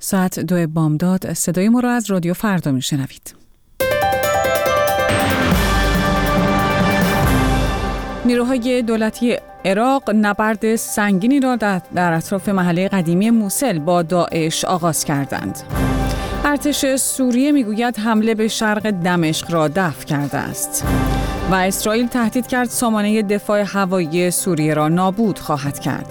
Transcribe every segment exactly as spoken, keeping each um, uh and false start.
ساعت دو بامداد صدای ما را از رادیو فردا میشنوید. نیروهای دولتی عراق نبرد سنگینی را در اطراف محله قدیمی موصل با داعش آغاز کردند. ارتش سوریه میگوید حمله به شرق دمشق را دفع کرده است و اسرائیل تهدید کرد سامانه دفاع هوایی سوریه را نابود خواهد کرد.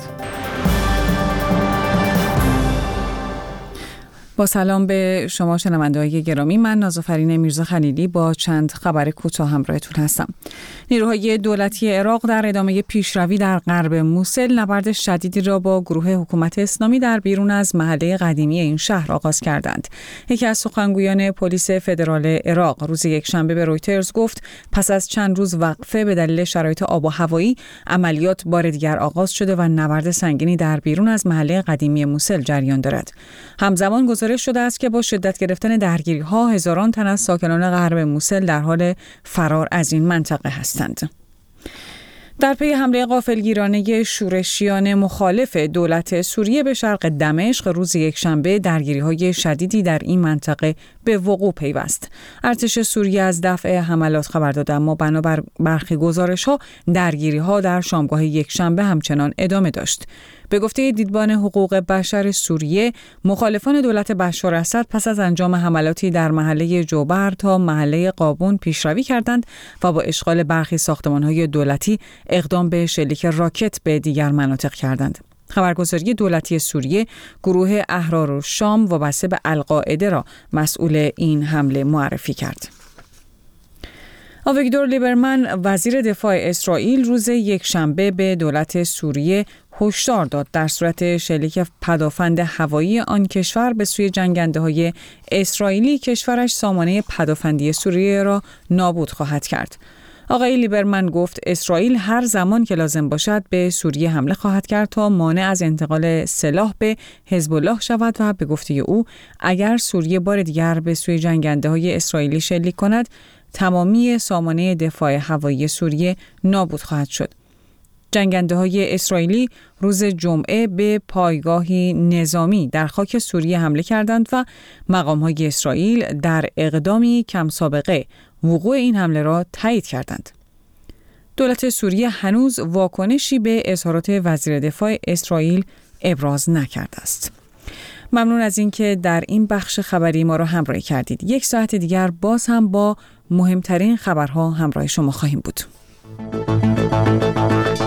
با سلام به شما شنونده‌های گرامی، من نازافرین میرزا خلیلی با چند خبر کوتاه همراهتون هستم. نیروهای دولتی عراق در ادامه پیشروی در غرب موصل نبرد شدیدی را با گروه حکومت اسلامی در بیرون از محله قدیمی این شهر آغاز کردند. یکی از سخنگویان پلیس فدرال عراق روز یکشنبه به رویترز گفت پس از چند روز وقفه به دلیل شرایط آب و هوایی عملیات بار دیگر آغاز شده و نبرد سنگینی در بیرون از محله قدیمی موصل جریان دارد. همزمان گزارش شده است که با شدت گرفتن درگیری‌ها هزاران تن از ساکنان غرب موصل در حال فرار از این منطقه هستند. در پی حمله غافلگیرانه شورشیان مخالف دولت سوریه به شرق دمشق روز یکشنبه درگیری‌های شدیدی در این منطقه به وقوع پیوست. ارتش سوریه از دفع حملات خبر داد، اما بنابر برخی گزارش‌ها درگیری‌ها در شامگاه یکشنبه همچنان ادامه داشت. به گفته دیدبان حقوق بشر سوریه، مخالفان دولت بشار اسد پس از انجام حملاتی در محله جوبر تا محله قابون پیشروی کردند و با اشغال برخی ساختمان‌های دولتی اقدام به شلیک راکت به دیگر مناطق کردند. خبرگزاری دولتی سوریه گروه احرارالشام وابسته به القاعده را مسئول این حمله معرفی کرد. آویگدور لیبرمن وزیر دفاع اسرائیل روز یکشنبه به دولت سوریه هشدار داد در صورت شلیک پدافند هوایی آن کشور به سوی جنگنده‌های اسرائیلی کشورش سامانه پدافندی سوریه را نابود خواهد کرد. آقای لیبرمن گفت اسرائیل هر زمان که لازم باشد به سوریه حمله خواهد کرد تا مانع از انتقال سلاح به حزب الله شود و به گفته او اگر سوریه بار دیگر به سوی جنگنده‌های اسرائیلی شلیک کند تمامی سامانه دفاع هوایی سوریه نابود خواهد شد. جنگنده‌های اسرائیلی روز جمعه به پایگاهی نظامی در خاک سوریه حمله کردند و مقام‌های اسرائیل در اقدامی کم سابقه وقوع این حمله را تایید کردند. دولت سوریه هنوز واکنشی به اظهارات وزیر دفاع اسرائیل ابراز نکرده است. ممنون از اینکه در این بخش خبری ما را همراهی کردید. یک ساعت دیگر باز هم با مهمترین خبرها همراه شما خواهیم بود.